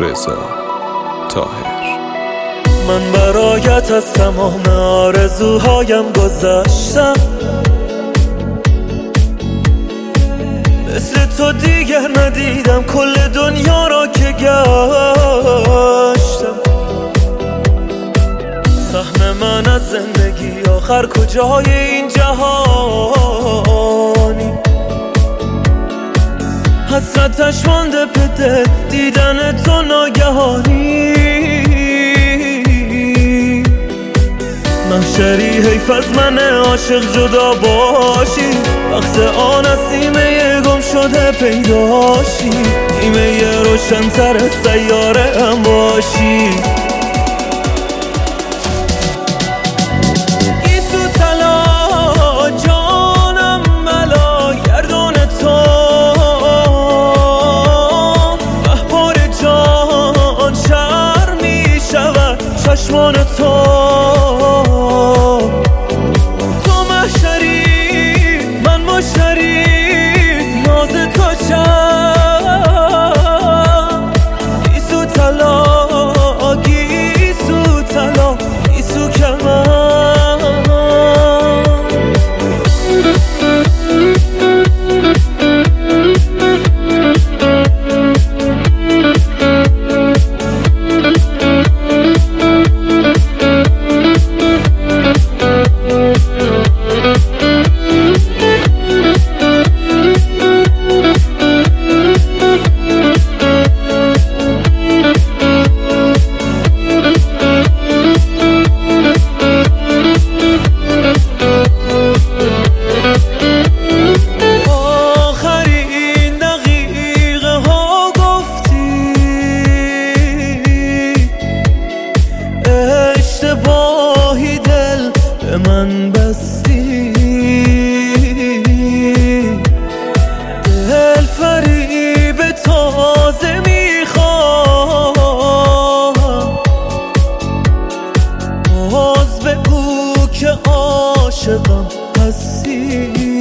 رضا طاهر. من برایت از تمام آرزوهایم گذشتم، مثل تو دیگر ندیدم کل دنیا را که گشتم. سهم من از زندگی آخر کجای این جهانی؟ حسرتش مانده به دل دیدن تو ناگهانی. محشری حیف از من عاشق جدا باشی، وقت آن از سیمه گم شده پیداشی، نیمه روشن‌تر سیاره هم باشی. گیسو طلا جانم ملا گردون تو، محبار جان شر می شود چشمان تو. اشتباهی دل به من بستی، دل فریب تازه میخوام، باز بگو که عاشقم هستی.